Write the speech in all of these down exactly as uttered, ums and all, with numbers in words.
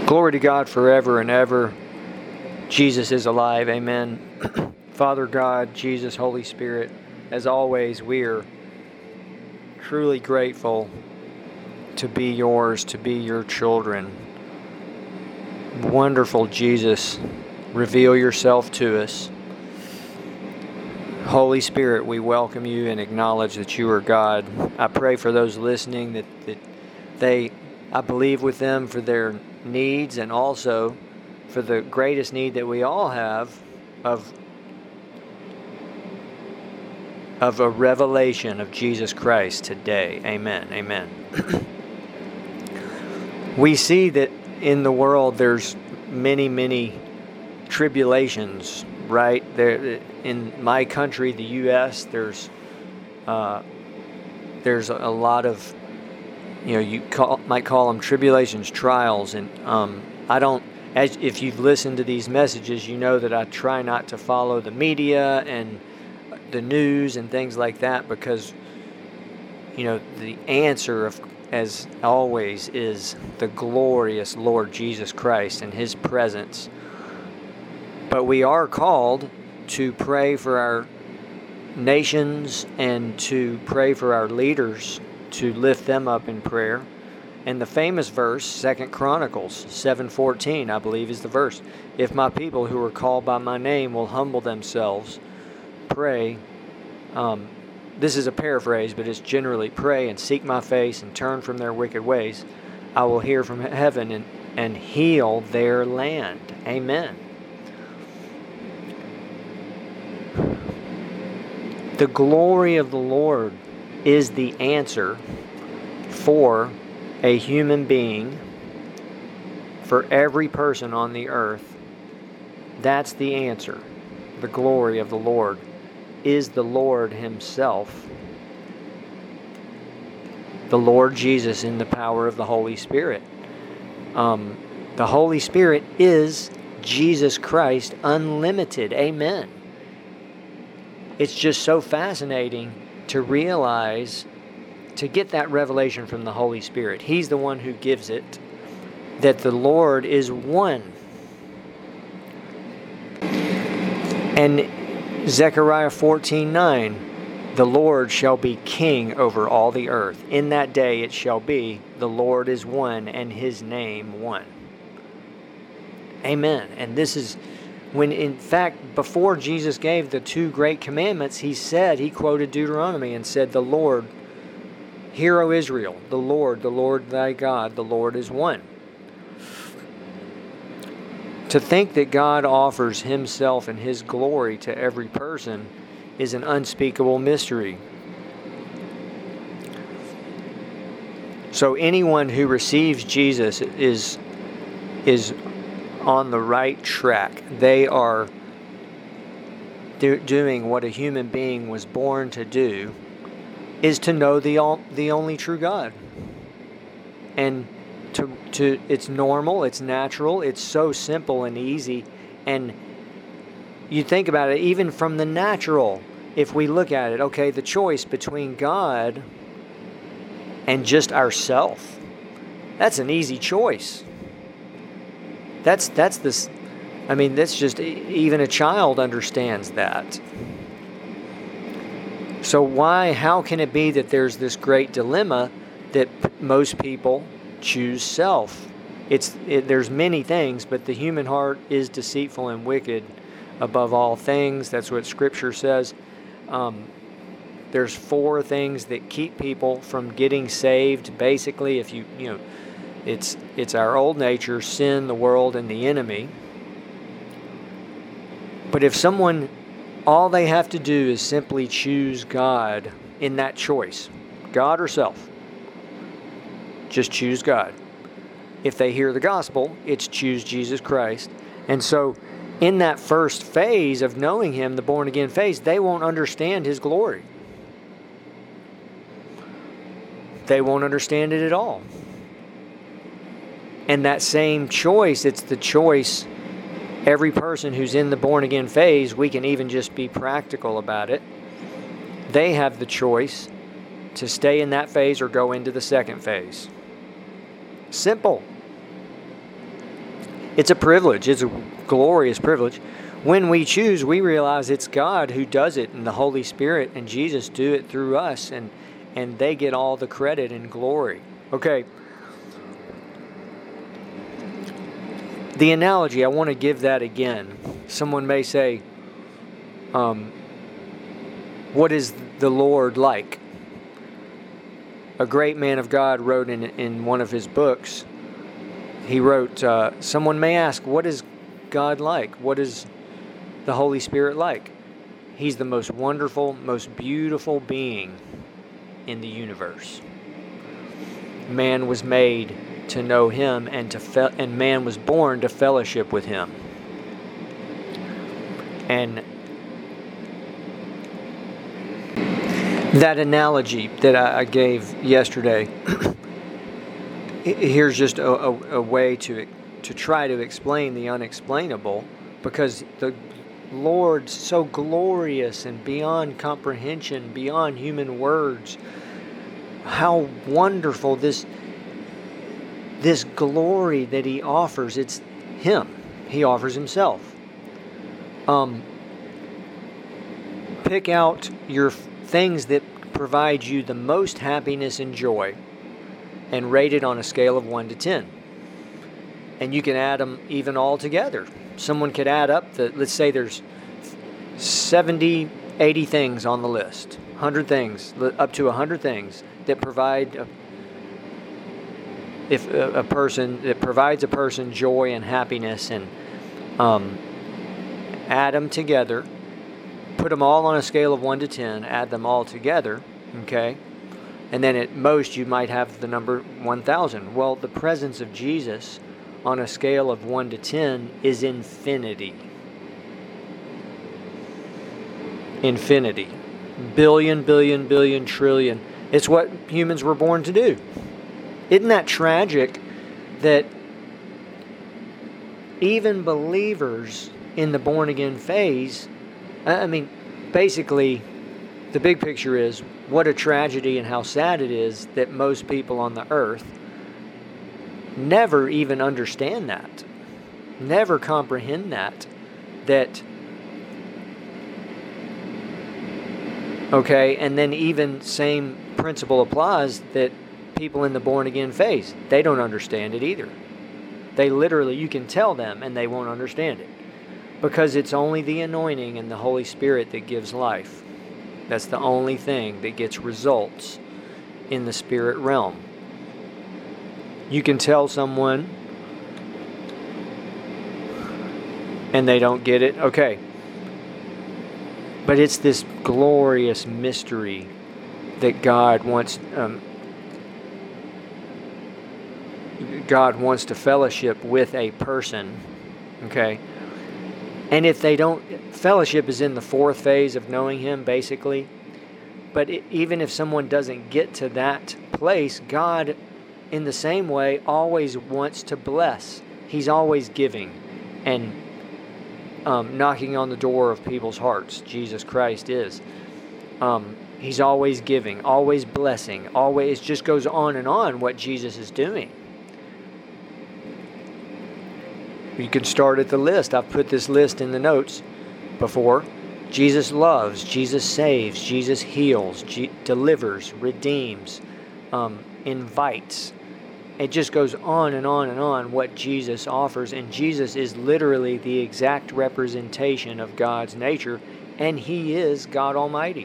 Glory to God forever and ever. Jesus is alive. Amen. Father God, Jesus, Holy Spirit, as always, we are truly grateful to be yours, to be your children. Wonderful Jesus, reveal yourself to us. Holy Spirit, we welcome you and acknowledge that you are God. I pray for those listening that, that they, I believe with them for their needs and also for the greatest need that we all have of, of a revelation of Jesus Christ today. Amen. Amen. We see that in the world there's many, many tribulations, right? There, in my country, the U S, there's uh, there's a lot of, you know, you call, might call them tribulations, trials, and um, I don't. As if you've listened to these messages, you know that I try not to follow the media and the news and things like that because, you know, the answer of, as always, is the glorious Lord Jesus Christ and His presence. But we are called to pray for our nations and to pray for our leaders, to lift them up in prayer. And the famous verse, Second Chronicles seven fourteen, I believe is the verse. If my people who are called by my name will humble themselves, pray. Um, this is a paraphrase, but it's generally pray and seek my face and turn from their wicked ways. I will hear from heaven and, and heal their land. Amen. The glory of the Lord is the answer for a human being, for every person on the earth. That's the answer. The glory of the Lord is the Lord Himself, the Lord Jesus in the power of the Holy Spirit. Um, the Holy Spirit is Jesus Christ unlimited. Amen. It's just so fascinating to realize, to get that revelation from the Holy Spirit. He's the one who gives it, that the Lord is one. And Zechariah fourteen nine, the Lord shall be king over all the earth. In that day it shall be, the Lord is one and His name one. Amen. And this is when, in fact, before Jesus gave the two great commandments, He said, He quoted Deuteronomy and said, the Lord, hear, O Israel, the Lord, the Lord thy God, the Lord is one. To think that God offers Himself and His glory to every person is an unspeakable mystery. So anyone who receives Jesus is, is on the right track. They are do, doing what a human being was born to do, is to know the all, the only true God. And to to it's normal, it's natural, it's so simple and easy. And you think about it, even from the natural, if we look at it, okay, the choice between God and just ourself, that's an easy choice. That's that's this. I mean, that's just, even a child understands that. So why, how can it be that there's this great dilemma that most people choose self? It's it, there's many things, but the human heart is deceitful and wicked above all things. That's what Scripture says. Um, there's four things that keep people from getting saved. Basically, if you you know. It's it's our old nature, sin, the world, and the enemy. But if someone, all they have to do is simply choose God in that choice, God or self, just choose God. If they hear the gospel, it's choose Jesus Christ. And so in that first phase of knowing Him, the born-again phase, they won't understand His glory. They won't understand it at all. And that same choice, it's the choice, every person who's in the born-again phase, we can even just be practical about it. They have the choice to stay in that phase or go into the second phase. Simple. It's a privilege. It's a glorious privilege. When we choose, we realize it's God who does it, and the Holy Spirit and Jesus do it through us, and, and they get all the credit and glory. Okay. The analogy, I want to give that again. Someone may say, um, what is the Lord like? A great man of God wrote in, in one of his books, he wrote, uh, someone may ask, what is God like? What is the Holy Spirit like? He's the most wonderful, most beautiful being in the universe. Man was made to know him, and to fe- and man was born to fellowship with him. And that analogy that I, I gave yesterday, here's just a, a, a way to to try to explain the unexplainable, because the Lord's so glorious and beyond comprehension, beyond human words. How wonderful this this glory that he offers. It's him. He offers himself. Um, pick out your things that provide you the most happiness and joy and rate it on a scale of one to ten. And you can add them even all together. Someone could add up the, let's say there's seventy, eighty things on the list, one hundred things, up to one hundred things that provide a, if a, a person that provides a person joy and happiness, and um, add them together, put them all on a scale of one to ten, add them all together, okay, and then at most you might have the number one thousand. Well, the presence of Jesus on a scale of one to ten is infinity. Infinity. Billion, billion, billion, trillion. It's what humans were born to do. Isn't that tragic that even believers in the born-again phase, I mean, basically, the big picture is what a tragedy and how sad it is that most people on the earth never even understand that, never comprehend that, that, okay, and then even same principle applies that people in the born-again phase, they don't understand it either. They literally, you can tell them and they won't understand it, because it's only the anointing and the Holy Spirit that gives life. That's the only thing that gets results in the spirit realm. You can tell someone and they don't get it, okay. But it's this glorious mystery that God wants um, God wants to fellowship with a person, okay? And if they don't, fellowship is in the fourth phase of knowing Him, basically. But it, even if someone doesn't get to that place, God, in the same way, always wants to bless. He's always giving and um, knocking on the door of people's hearts. Jesus Christ is. Um, he's always giving, always blessing, always, it just goes on and on what Jesus is doing. You can start at the list. I've put this list in the notes before. Jesus loves, Jesus saves, Jesus heals, G- delivers, redeems, um, invites. It just goes on and on and on what Jesus offers. And Jesus is literally the exact representation of God's nature. And He is God Almighty.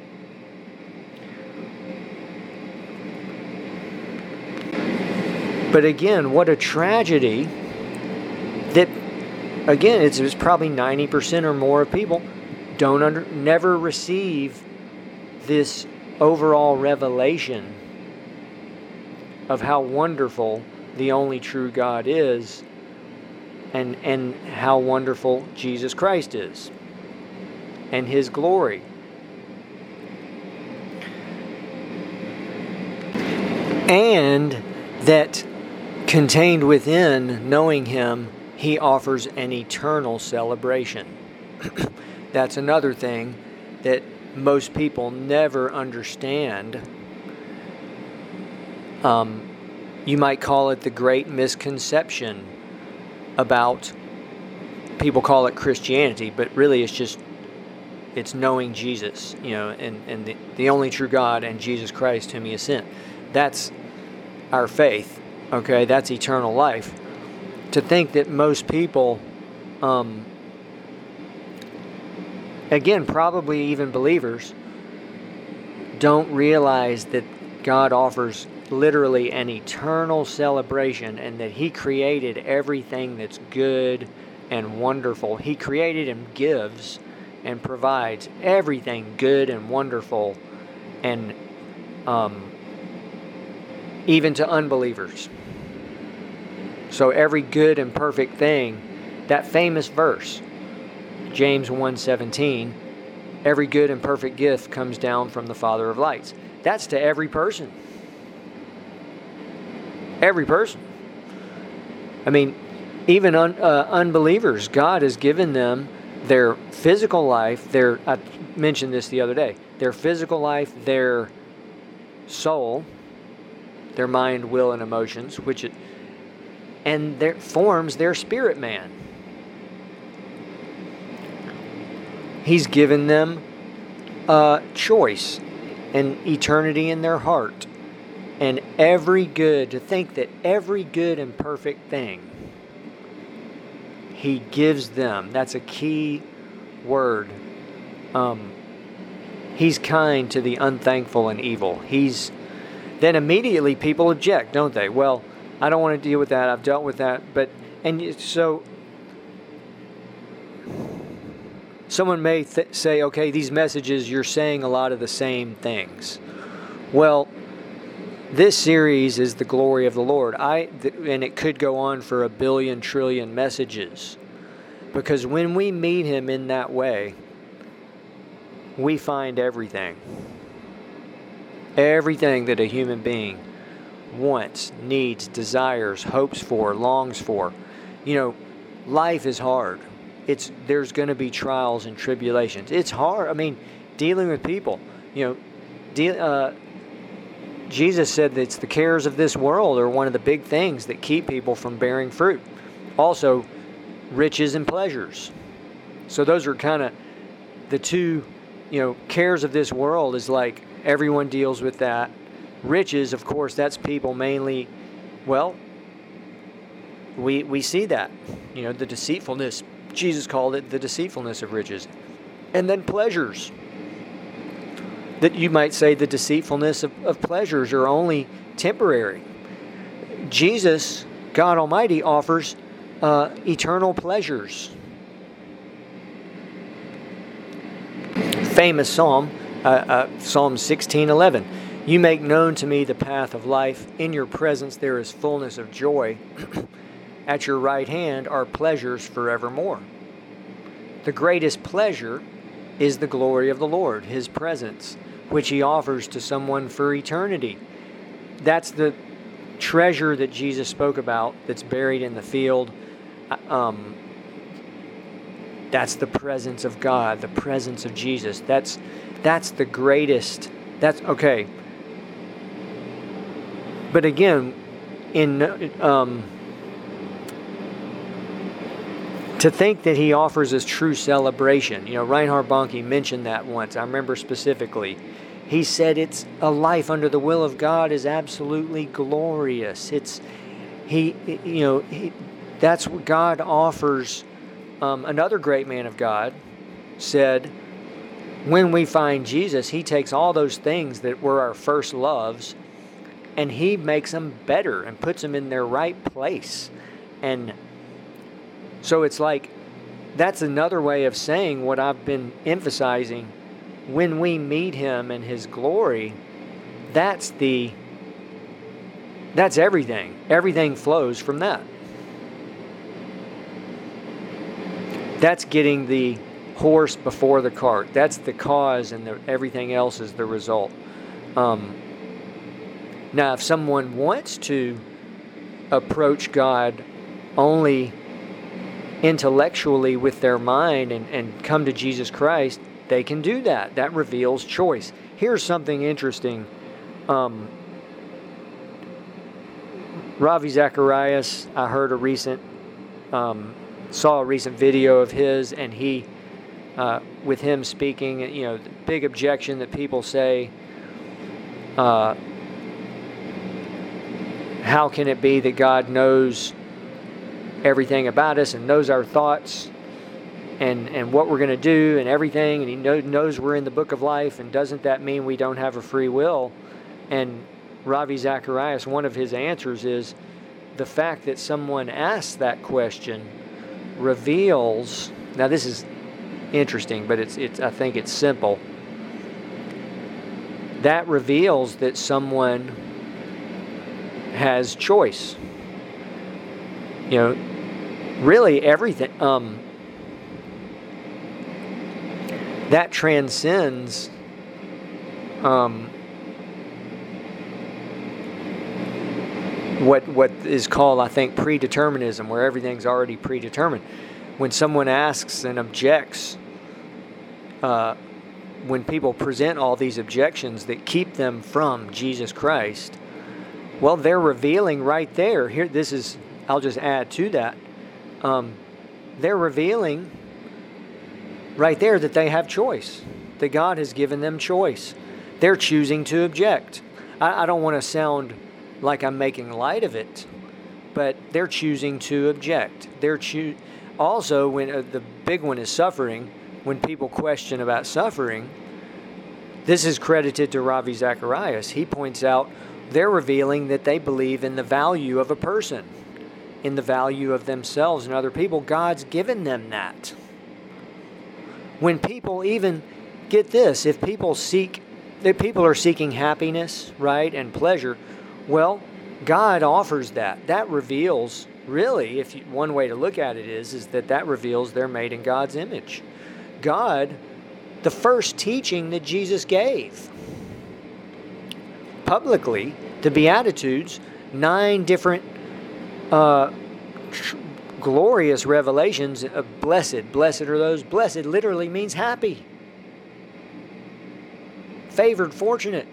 But again, what a tragedy that, again, it's, it's probably ninety percent or more of people don't under, never receive this overall revelation of how wonderful the only true God is, and and how wonderful Jesus Christ is, and His glory. And that contained within knowing Him, He offers an eternal celebration. That's another thing that most people never understand. Um, you might call it the great misconception about, people call it Christianity, but really it's just, it's knowing Jesus, you know, and, and the, the only true God and Jesus Christ whom he has sent. That's our faith, okay? That's eternal life. To think that most people, um, again, probably even believers, don't realize that God offers literally an eternal celebration and that he created everything that's good and wonderful. He created and gives and provides everything good and wonderful, and um, even to unbelievers. So every good and perfect thing, that famous verse, James one seventeen, every good and perfect gift comes down from the Father of lights. That's to every person. Every person. I mean, even un, uh, unbelievers, God has given them their physical life, their, I mentioned this the other day, their physical life, their soul, their mind, will, and emotions, which it, and their forms their spirit man. He's given them a choice and eternity in their heart. And every good, to think that every good and perfect thing he gives them. That's a key word. Um, he's kind to the unthankful and evil. He's then immediately people object, don't they? Well, I don't want to deal with that. I've dealt with that. But and so someone may th- say, okay, these messages, you're saying a lot of the same things. Well, this series is the glory of the Lord. I th- and it could go on for a billion trillion messages. Because when we meet him in that way, we find everything. Everything that a human being wants, needs, desires, hopes for, longs for. You know, life is hard. It's there's going to be trials and tribulations. It's hard. I mean, dealing with people. You know, deal, uh, Jesus said that it's the cares of this world are one of the big things that keep people from bearing fruit. Also, riches and pleasures. So those are kind of the two, you know, cares of this world is like everyone deals with that. Riches, of course, that's people mainly, well, we we see that. You know, the deceitfulness. Jesus called it the deceitfulness of riches. And then pleasures. That you might say the deceitfulness of, of pleasures are only temporary. Jesus, God Almighty, offers uh, eternal pleasures. Famous psalm, uh, uh, Psalm sixteen eleven. You make known to me the path of life. In your presence there is fullness of joy. At your right hand are pleasures forevermore. The greatest pleasure is the glory of the Lord, his presence, which he offers to someone for eternity. That's the treasure that Jesus spoke about that's buried in the field. Um, that's the presence of God, the presence of Jesus. That's that's the greatest. That's okay. But again, in um, to think that he offers us true celebration. You know, Reinhard Bonnke mentioned that once. I remember specifically. He said it's a life under the will of God is absolutely glorious. It's he, you know, he, that's what God offers. Um, another great man of God said, when we find Jesus, he takes all those things that were our first loves, and he makes them better and puts them in their right place. And so it's like, that's another way of saying what I've been emphasizing. When we meet him in his glory, that's the, that's everything. Everything flows from that. That's getting the horse before the cart. That's the cause, and the, everything else is the result. Um, now, if someone wants to approach God only intellectually with their mind and, and come to Jesus Christ, they can do that. That reveals choice. Here's something interesting. Um, Ravi Zacharias, I heard a recent um, saw a recent video of his, and he, uh, with him speaking, you know, the big objection that people say, uh, how can it be that God knows everything about us and knows our thoughts and, and what we're going to do and everything, and he know, knows we're in the book of life, and doesn't that mean we don't have a free will? And Ravi Zacharias, one of his answers is, the fact that someone asks that question reveals, now this is interesting, but it's, it's I think it's simple. That reveals that someone has choice. You know, really everything. Um, that transcends um, what what is called, I think, predeterminism, where everything's already predetermined. When someone asks and objects, uh, when people present all these objections that keep them from Jesus Christ, well, they're revealing right there. Here, this is, I'll just add to that. Um, they're revealing right there that they have choice, that God has given them choice. They're choosing to object. I, I don't want to sound like I'm making light of it, but they're choosing to object. They're choo- also, when uh, the big one is suffering, when people question about suffering, this is credited to Ravi Zacharias. He points out they're revealing that they believe in the value of a person, in the value of themselves and other people. God's given them that. When people even, get this, if people seek, if people are seeking happiness, right, and pleasure, well, God offers that. That reveals, really, if you, one way to look at it is, is that that reveals they're made in God's image. God, the first teaching that Jesus gave publicly, the Beatitudes, nine different uh, tr- glorious revelations of blessed. Blessed are those. Blessed literally means happy. Favored, fortunate.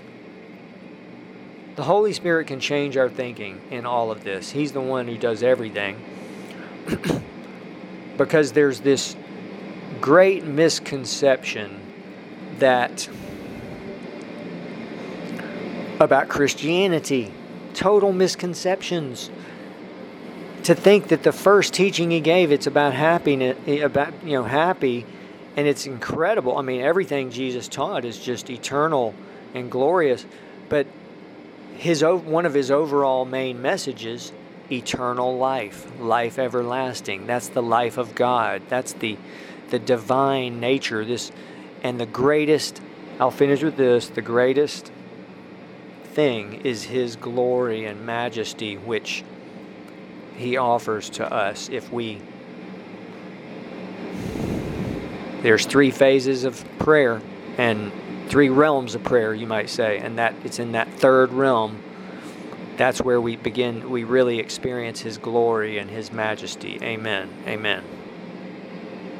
The Holy Spirit can change our thinking in all of this. He's the one who does everything. Because there's this great misconception that about Christianity, total misconceptions. To think that the first teaching he gave, it's about happiness, about, you know, happy, and it's incredible. I mean, everything Jesus taught is just eternal and glorious, but his one of his overall main messages, eternal life, life everlasting. That's the life of God. That's the the divine nature. This and the greatest, I'll finish with this, the greatest thing is his glory and majesty, which he offers to us if we. There's three phases of prayer and three realms of prayer, you might say, and that it's in that third realm. That's where we begin, we really experience his glory and his majesty. Amen. Amen.